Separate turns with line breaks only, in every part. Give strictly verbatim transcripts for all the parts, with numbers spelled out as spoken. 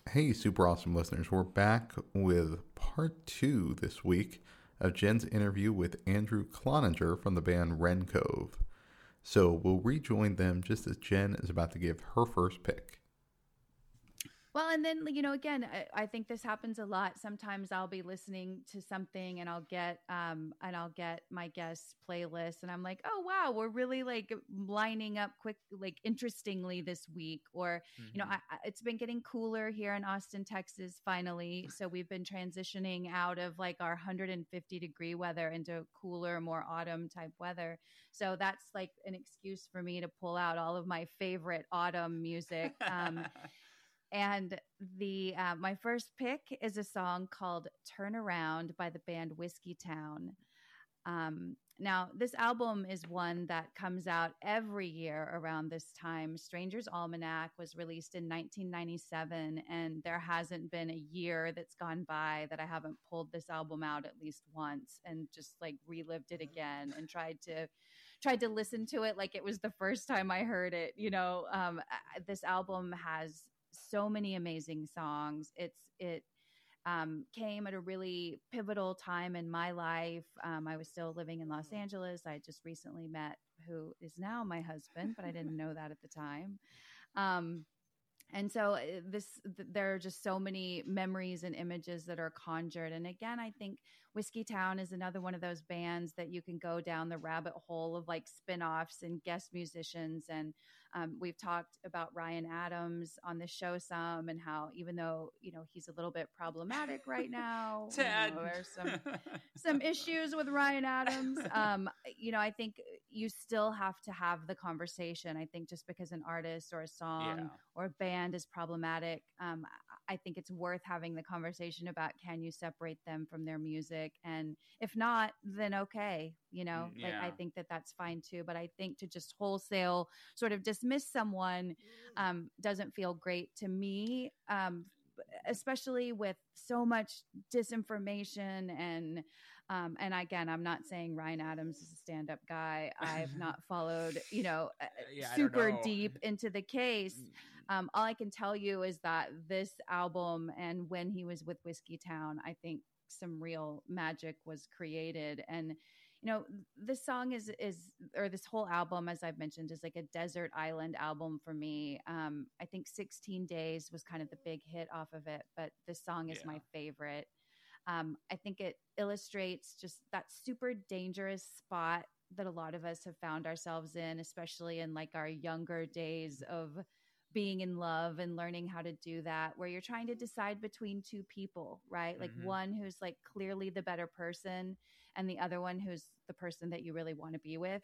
Hey, super awesome listeners. We're back with part two this week of Jen's interview with Andrew Cloninger from the band Wren Cove. So we'll rejoin them just as Jen is about to give her first pick.
Well, and then, you know, again, I, I think this happens a lot. Sometimes I'll be listening to something and I'll get, um, and I'll get my guest playlist and I'm like, oh, wow, we're really like lining up quick, like interestingly this week. Or, mm-hmm. you know, I, I, it's been getting cooler here in Austin, Texas, finally. So we've been transitioning out of like our one hundred fifty degree weather into cooler, more autumn type weather. So that's like an excuse for me to pull out all of my favorite autumn music. Um, And the uh, my first pick is a song called Turn Around by the band Whiskey Town. Um, now, this album is one that comes out every year around this time. Stranger's Almanac was released in nineteen ninety-seven, and there hasn't been a year that's gone by that I haven't pulled this album out at least once and just like relived it again and tried to tried to listen to it like it was the first time I heard it. You know, um, this album has so many amazing songs. It's it um, came at a really pivotal time in my life. Um, I was still living in Los Angeles. I just recently met who is now my husband, but I didn't know that at the time. Um, and so this, th- there are just so many memories and images that are conjured. And again, I think Whiskey Town is another one of those bands that you can go down the rabbit hole of like spin-offs and guest musicians. And um, we've talked about Ryan Adams on the show some, and how even though, you know, he's a little bit problematic right now,
Ted.
You know, there's some some issues with Ryan Adams. Um, you know, I think you still have to have the conversation. I think just because an artist or a song yeah. or a band is problematic, um, I think it's worth having the conversation about, can you separate them from their music? And if not, then okay, you know, yeah. like I think that that's fine too. But I think to just wholesale sort of dismiss someone um, doesn't feel great to me, um, especially with so much disinformation and um, and again, I'm not saying Ryan Adams is a stand-up guy. I've not followed, you know, yeah, super know. deep into the case. Um, all I can tell you is that this album and when he was with Whiskey Town, I think some real magic was created. And, you know, this song is, is, or this whole album, as I've mentioned, is like a desert island album for me. Um, I think sixteen days was kind of the big hit off of it, but this song is yeah. my favorite. Um, I think it illustrates just that super dangerous spot that a lot of us have found ourselves in, especially in like our younger days of being in love and learning how to do that, where you're trying to decide between two people, right? Like mm-hmm. one who's like clearly the better person and the other one who's the person that you really want to be with,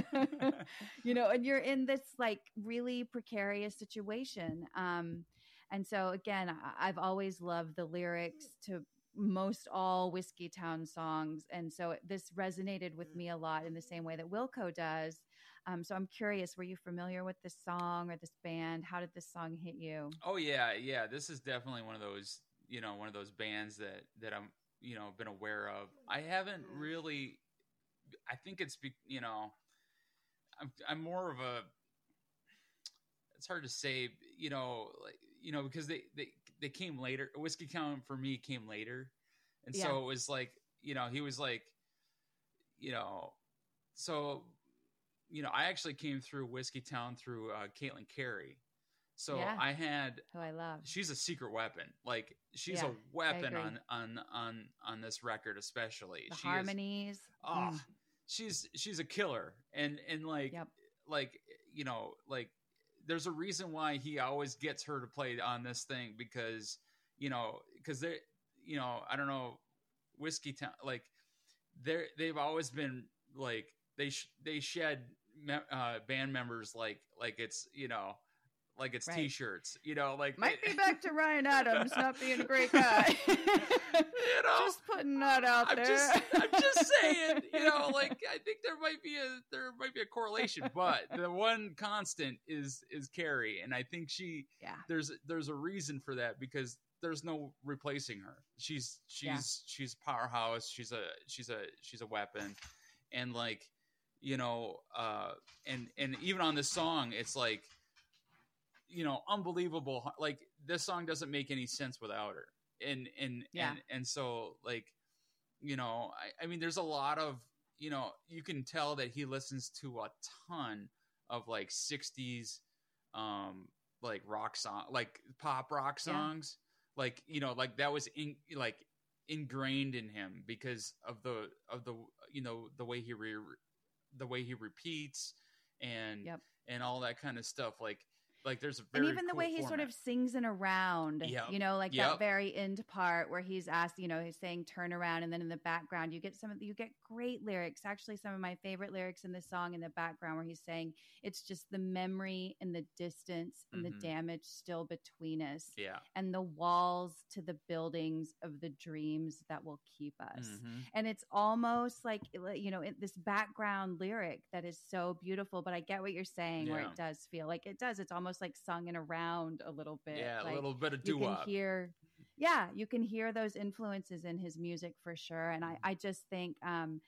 you know, and you're in this like really precarious situation. Um, and so again, I- I've always loved the lyrics to most all Whiskey Town songs. And so this resonated with me a lot in the same way that Wilco does. Um, so I'm curious, were you familiar with this song or this band? How did this song hit you?
Oh yeah. Yeah. This is definitely one of those, you know, one of those bands that, that I'm, you know, been aware of. I haven't really, I think it's, you know, I'm, I'm more of a, it's hard to say, you know, like, you know, because they, they, they came later. Whiskey Town for me came later. And yeah. so it was like, you know, he was like, you know, so, you know, I actually came through Whiskey Town through uh, Caitlin Carey. So yeah. I had,
who I love.
She's a secret weapon. Like she's yeah, a weapon on, on, on, on this record, especially
the
she
harmonies.
Is, oh, mm. she's, she's a killer. And, and like, yep. like, you know, like, there's a reason why he always gets her to play on this thing because, you know, because they, you know, I don't know, Whiskey Town, like they're, they've always been like, they, sh- they shed me- uh, band members like, like it's, you know, like it's right. t-shirts, you know, like
might be back to Ryan Adams not being a great guy. You know, just putting that out
I'm
there.
Just, I'm just saying, you know, like I think there might be a there might be a correlation, but the one constant is is Carrie, and I think she yeah. there's there's a reason for that because there's no replacing her. She's she's yeah. she's a powerhouse. She's a she's a she's a weapon, and like you know, uh, and and even on this song, it's like. you know, unbelievable. Like this song doesn't make any sense without her. And, and,
yeah.
and, and so like, you know, I, I mean, there's a lot of, you know, you can tell that he listens to a ton of like sixties, um, like rock song, like pop rock songs. Yeah. Like, you know, like that was in like ingrained in him because of the, of the, you know, the way he, re, the way he repeats and, yep. and all that kind of stuff. Like, Like there's a very
and even the
cool
way he
format.
sort of sings in a round,
yep.
you know, like
yep.
that very end part where he's asked, you know, he's saying turn around, and then in the background you get some of the, you get great lyrics. Actually, some of my favorite lyrics in this song in the background where he's saying it's just the memory and the distance and mm-hmm. the damage still between us,
yeah,
and the walls to the buildings of the dreams that will keep us. Mm-hmm. And it's almost like, you know, it, this background lyric that is so beautiful. But I get what you're saying, yeah. where it does feel like it does. It's almost like sung in around a little bit.
Yeah,
like
a little bit of
doo-wop. You can hear, yeah, you can hear those influences in his music for sure. And I, I just think um,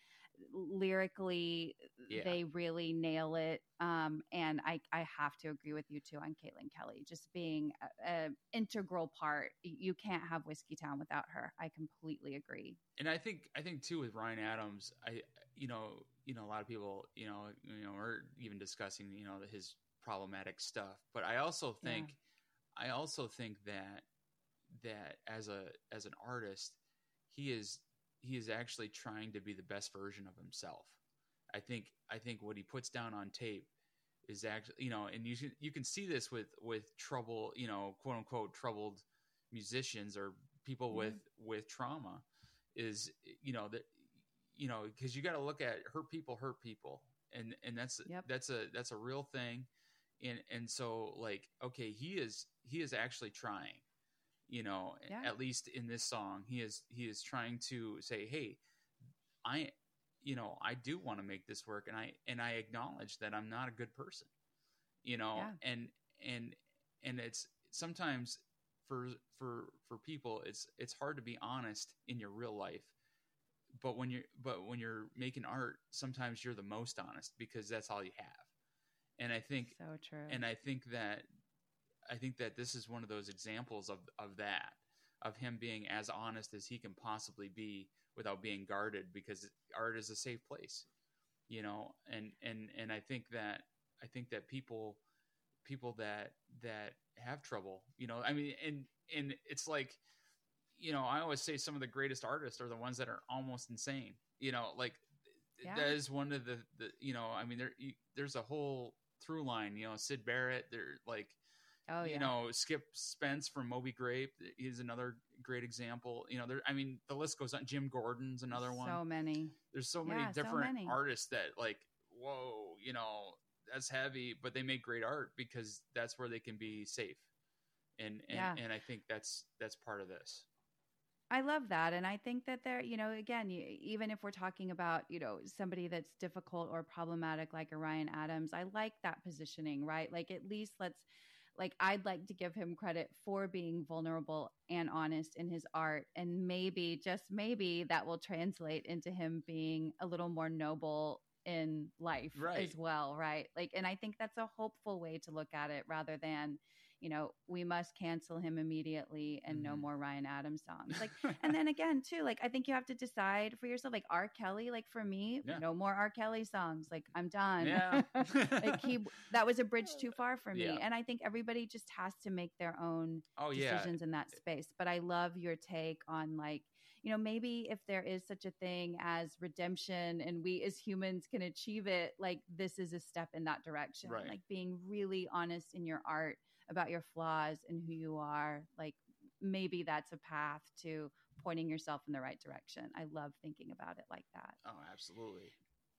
lyrically, yeah. they really nail it. Um, and I, I have to agree with you too on Caitlin Kelly, just being an integral part. You can't have Whiskey Town without her. I completely agree.
And I think, I think too with Ryan Adams, I, you know, you know, a lot of people, you know, you know, are even discussing, you know, his problematic stuff, but I also think yeah. I also think that that as a as an artist he is he is actually trying to be the best version of himself. I think I think what he puts down on tape is actually, you know, and you can, you can see this with with trouble, you know, quote unquote troubled musicians or people mm-hmm. with with trauma is, you know, that, you know, because you got to look at hurt people hurt people, and and that's yep. that's a that's a real thing. And and so like, okay, he is he is actually trying, you know, yeah. at least in this song, he is he is trying to say, hey, I, you know, I do want to make this work, and I and I acknowledge that I'm not a good person, you know, yeah. and and and it's sometimes for for for people, it's it's hard to be honest in your real life, but when you're but when you're making art, sometimes you're the most honest because that's all you have. And I think,
so true.
And I think that, I think that this is one of those examples of, of that, of him being as honest as he can possibly be without being guarded, because art is a safe place, you know? And, and, and I think that, I think that people, people that, that have trouble, you know, I mean, and, and it's like, you know, I always say some of the greatest artists are the ones that are almost insane, you know, like yeah. that is one of the, the, you know, I mean, there, you, there's a whole through line, you know, Sid Barrett, they're like, oh, you yeah. know, Skip Spence from Moby Grape is another great example. You know, there, I mean, the list goes on. Jim Gordon's another one.
So many.
There's so many yeah, different so many. artists that like, whoa, you know, that's heavy, but they make great art because that's where they can be safe. And, and, yeah. and I think that's, that's part of this.
I love that. And I think that there, you know, again, you, even if we're talking about, you know, somebody that's difficult or problematic like a Ryan Adams, I like that positioning, right? Like at least let's, like, I'd like to give him credit for being vulnerable and honest in his art. And maybe, just maybe that will translate into him being a little more noble in life right. as well, right? Like, and I think that's a hopeful way to look at it rather than, you know, we must cancel him immediately and mm-hmm. no more Ryan Adams songs. Like, and then again, too, like, I think you have to decide for yourself, like R. Kelly, like for me, yeah. no more R. Kelly songs. Like, I'm done.
Yeah.
like he, that was a bridge too far for me.
Yeah.
And I think everybody just has to make their own
oh,
decisions
yeah.
in that space. But I love your take on like, you know, maybe if there is such a thing as redemption and we as humans can achieve it, like this is a step in that direction.
Right.
Like being really honest in your art about your flaws and who you are, like maybe that's a path to pointing yourself in the right direction. I love thinking about it like that.
Oh, absolutely.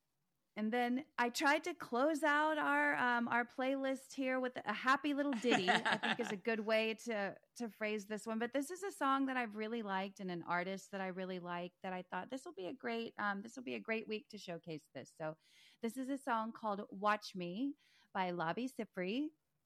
And then I tried to close out our um, our playlist here with a happy little ditty. I think is a good way to to phrase this one. But this is a song that I've really liked and an artist that I really like that I thought this will be a great um, this will be a great week to showcase this. So this is a song called "Watch Me" by Labi Siffre.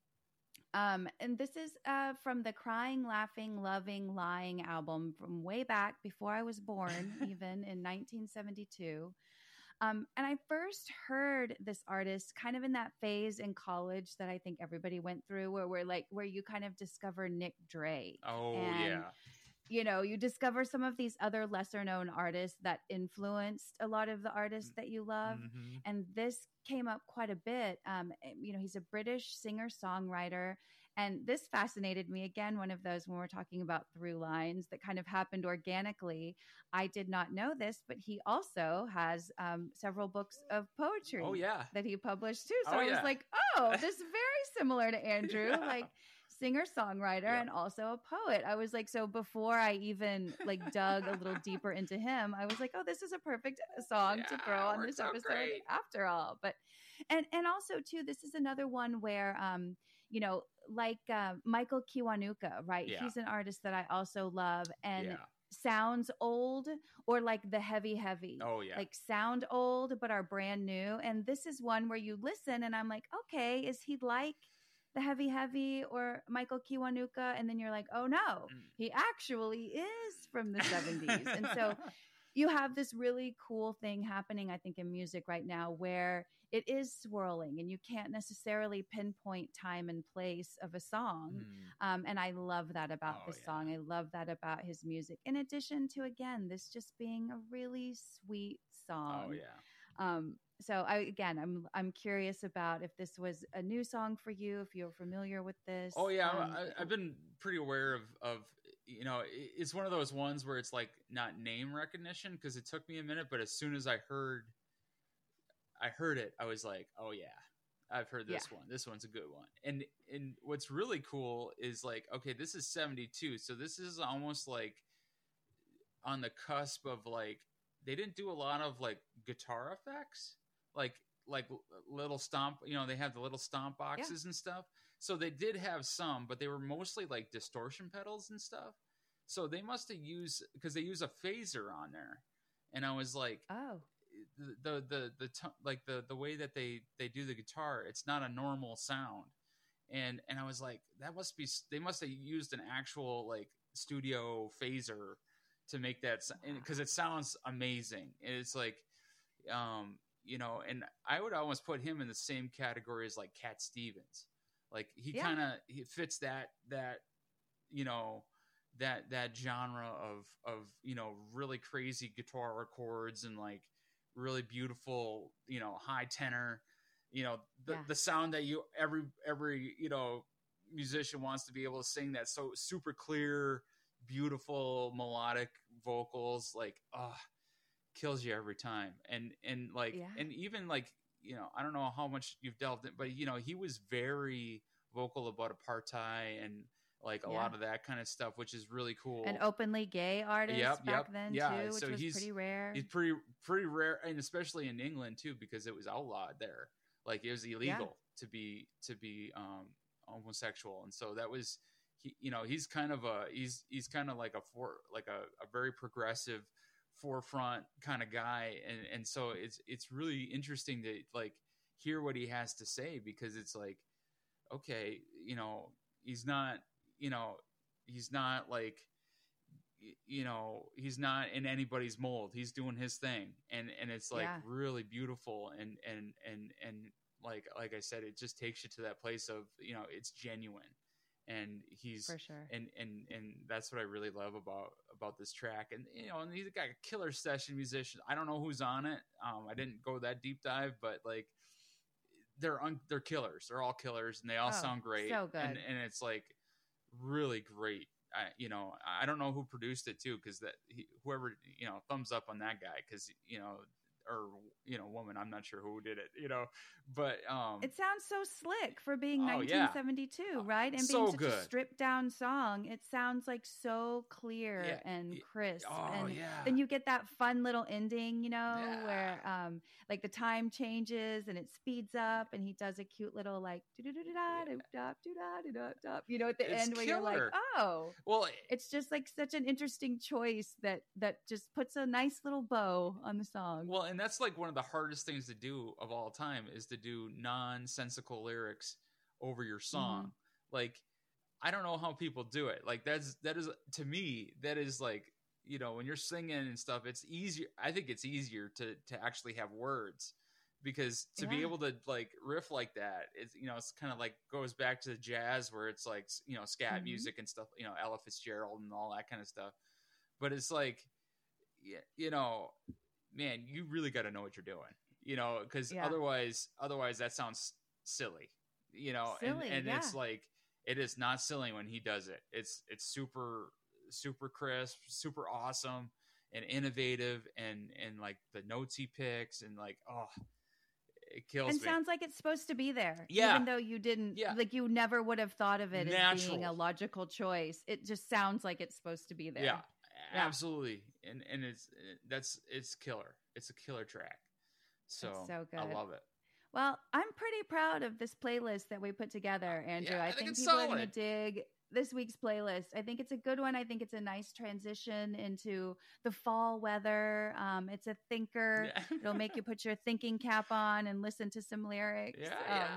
Um, and this is uh, from the Crying, Laughing, Loving, Lying album from way back before I was born, even in nineteen seventy-two. Um, and I first heard this artist kind of in that phase in college that I think everybody went through, where we're like, where you kind of discover Nick Drake.
Oh,
and,
yeah.
You know, you discover some of these other lesser known artists that influenced a lot of the artists that you love.
Mm-hmm.
And this came up quite a bit. Um, you know, he's a British singer songwriter. And this fascinated me. Again, one of those when we're talking about through lines that kind of happened organically. I did not know this, but he also has um, several books of poetry
Oh, yeah.
that he published too. So
Oh,
I was
yeah.
like, oh, this is very similar to Andrew.
Yeah.
Like, singer-songwriter
Yep.
and also a poet. I was like, so before I even like dug a little deeper into him, I was like, oh, this is a perfect song
Yeah,
to throw on
works
this
out
episode
great.
after all. But and and also too, this is another one where um, you know, like uh, Michael Kiwanuka, right?
Yeah.
He's an artist that I also love and
Yeah.
sounds old, or like the heavy heavy.
Oh, yeah.
Like sound old but are brand new. And this is one where you listen and I'm like, okay, is he like the heavy heavy or Michael Kiwanuka? And then you're like, oh no,
Mm.
he actually is from the seventies. And so you have this really cool thing happening, I think, in music right now where it is swirling and you can't necessarily pinpoint time and place of a song.
Mm.
Um, and I love that about
Oh,
this
yeah.
song. I love that about his music. In addition to, again, this just being a really sweet song.
Oh, yeah.
Um, so I, again, I'm, I'm curious about if this was a new song for you, if you're familiar with this.
Oh, yeah.
Um,
I, I've been pretty aware of, of, you know, it- it's one of those ones where it's like not name recognition because it took me a minute, but as soon as I heard, I heard it, I was like, oh yeah, I've heard this
Yeah.
one. This one's a good one. And, and what's really cool is like, okay, this is seventy-two. So this is almost like on the cusp of like, they didn't do a lot of like guitar effects, like, like little stomp, you know, they have the little stomp boxes and stuff. So they did have some, but they were mostly like distortion pedals and stuff. So they must have used, because they use a phaser on there. And I was like,
oh,
the the the, the t- like the the way that they they do the guitar, it's not a normal sound. And and I was like, that must be, they must have used an actual like studio phaser to make that, because it sounds amazing. And it's like, um, you know, and I would almost put him in the same category as like Cat Stevens. Like he
Yeah.
kind of he fits that that you know that that genre of of you know really crazy guitar chords and like really beautiful you know high tenor, you know the
Yeah.
the sound that you every every you know musician wants to be able to sing, that so super clear, beautiful melodic vocals, like oh kills you every time. And and like
Yeah.
and even like you know I don't know how much you've delved in, but you know he was very vocal about apartheid and like a
Yeah.
lot of that kind of stuff, which is really cool.
an openly gay artist
Yep,
back
yep.
then
Yeah,
too, which
so
was
he's-
pretty rare.
He's pretty pretty rare, and especially in England too, because it was outlawed there. Like it was illegal to be to be um, homosexual, and so that was he. You know, he's kind of a he's he's kind of like a for like a, a very progressive forefront kind of guy, and and so it's it's really interesting to like hear what he has to say, because it's like, okay, you know, he's not you know he's not like you know he's not in anybody's mold. He's doing his thing, and and it's like
Yeah.
really beautiful, and and and and like like I said, it just takes you to that place of you know it's genuine, and he's
For sure.
and and and that's what I really love about about this track. And you know, and he's got a killer session musician. I don't know who's on it. Um, I didn't go that deep dive, but like they're un- they're killers. They're all killers, and they all
Oh,
sound great.
so good.
And and it's like really great. I, you know, I don't know who produced it too, because that he, whoever you know, thumbs up on that guy, because you know, or you know, woman, I'm not sure who did it. You know, but um,
It sounds so slick for being
Oh, yeah.
nineteen seventy-two, right? And
So
being such
good.
a stripped down song, it sounds like so clear
Yeah,
and
y-
crisp.
oh
and
yeah,
then you get that fun little ending, you know,
Yeah.
where um like the time changes and it speeds up, and he does a cute little like do do do do da do da do da do da da. You know, at the
It's
end where you're like,
killer.
oh,
well,
it's just like such an interesting choice that that just puts a nice little bow on the song.
Well, and that's like one of the hardest things to do of all time, is to do nonsensical lyrics over your song. Like, I don't know how people do it. Like that's that is to me that is like you know, when you're singing and stuff, it's easier. I think it's easier to to actually have words, because to yeah. be able to like riff like that, it's, you know, it's kind of like goes back to the jazz where it's like, you know, scat mm-hmm. music and stuff, you know, Ella Fitzgerald and all that kind of stuff. But it's like, you know, man, you really got to know what you're doing, you know, because yeah. otherwise, otherwise that sounds silly, you know,
silly,
and, and
yeah.
it's like, it is not silly when he does it. It's, it's super, super crisp, super awesome and innovative, and, and like the notes he picks and like, oh, it kills
and
me.
Sounds like it's supposed to be there.
Yeah.
Even though you didn't,
yeah.
like you never would have thought of it
Natural.
as being a logical choice. It just sounds like it's supposed to be there.
Yeah,
yeah.
absolutely. And and it's, that's, it's killer. It's a killer track. So,
so good.
I love it.
Well, I'm pretty proud of this playlist that we put together, Andrew.
Yeah, I,
I
think,
think
it's
people
solid.
are going to dig this week's playlist. I think it's a good one. I think it's a nice transition into the fall weather. Um, it's a thinker.
Yeah.
It'll make you put your thinking cap on and listen to some lyrics.
Yeah,
um,
yeah.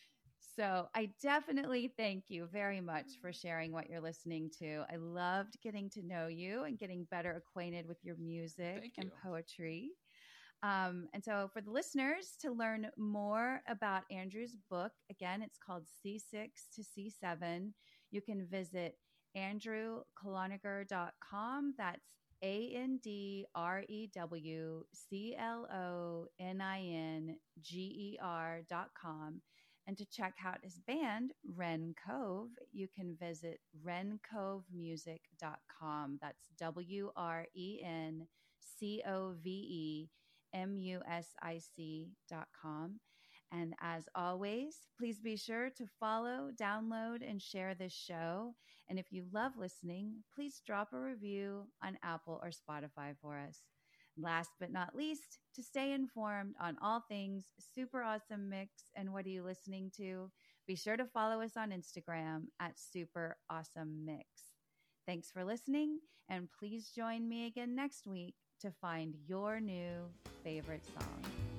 So I definitely thank you very much for sharing what you're listening to. I loved getting to know you and getting better acquainted with your music and poetry. Um, and so for the listeners to learn more about Andrew's book, again, it's called C six to C seven. You can visit andrew cloninger dot com. That's A N D R E W C L O N I N G E R dot com. And to check out his band, Wren Cove, you can visit wren cove music dot com. That's W R E N C O V E M U S I C dot com. And as always, please be sure to follow, download, and share this show. And if you love listening, please drop a review on Apple or Spotify for us. Last but not least, to stay informed on all things Super Awesome Mix and What Are You Listening To, be sure to follow us on Instagram at Super Awesome Mix. Thanks for listening, and please join me again next week to find your new favorite song.